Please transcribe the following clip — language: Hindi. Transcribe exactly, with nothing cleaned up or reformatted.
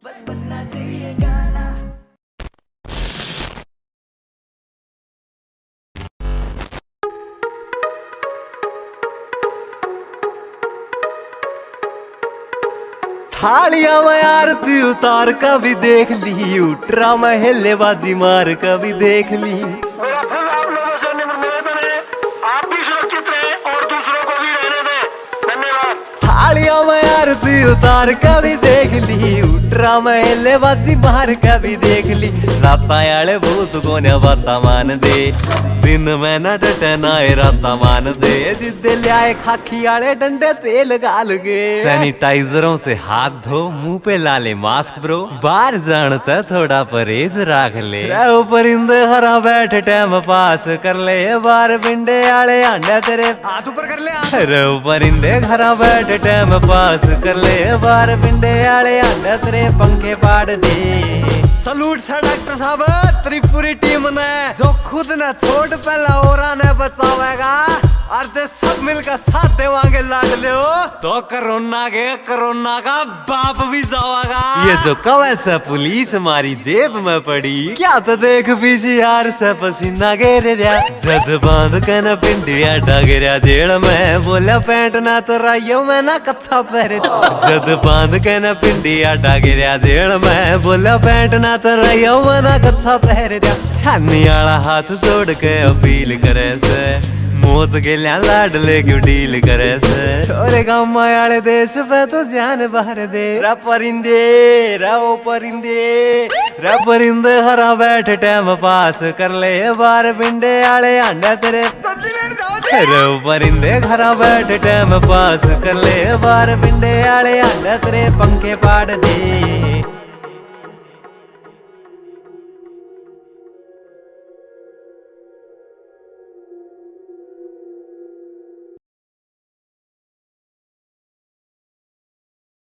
बस बजना चाहिए गाना। थालियां में आरती उतार कभी देख ली, उठरा में हेलेबाजी मार कभी देख ली। मेरा फिर आप लोगों से निवेदन है, आप भी सुरक्षित रहें और दूसरों को भी रहने दें। धन्यवाद। थालियां में आरती उतार कभी देख ली, उठरा में हेलेबाजी मार कभी देख ली। राता आले भूत को न बाता मान दे, दिन में न डटे ना राता मान दे। जिद्दे लियाए खाकी आले डंडे तेल गाल गे, सैनिटाइजरों से हाथ धो, मुंह पे लाले मास्क ब्रो। बाहर जानता थोड़ा परहेज राख ले, रहो परिंदे हरा बैठ टाइम पास कर ले। बार पिंडे आले आंडा तेरे हाथ ऊपर कर ले, रहो परिंदे हरा बैठ टाइम पास कर ले। बार पिंडे आले आंडा तेरे पंखे पाड़ दे। सलूट से डॉक्टर साहब त्रिपुरी टीम ने, जो खुद ने छोड़ पहला और ने बचावेगा, और ते सब मिलकर साथ देवांगे लाड ले हो तो कोरोना के कोरोना का बाप भी जावागा। ये जो कवे से पुलिस मारी जेब में पड़ी, क्या तो देख पीछे यार से पसीना गिर रहा। जद बांध के न पिंडिया डगरिया जेल में, बोला पैंट ना तो राइयो में ना कच्छा पहरे। जद बांध के न पिंडिया डगरिया जेल में, बोला पैंट ना तो राइयो में ना कच्छा पहरे। छानी आला हाथ जोड़ के अपील करे से, मौत के लिया लाड ले क्यों डील करे से। छोरे गाँव मायाले देश पे तो जान बाहर दे। रा परिंदे राओ परिंदे, रा परिंदे हरा बैठ टाइम पास कर ले। बार पिंडे आले आंडा तेरे रो परिंदे हरा बैठ टाइम पास कर ले। बार पिंडे आले आंडा तेरे पंखे पाड़ दे।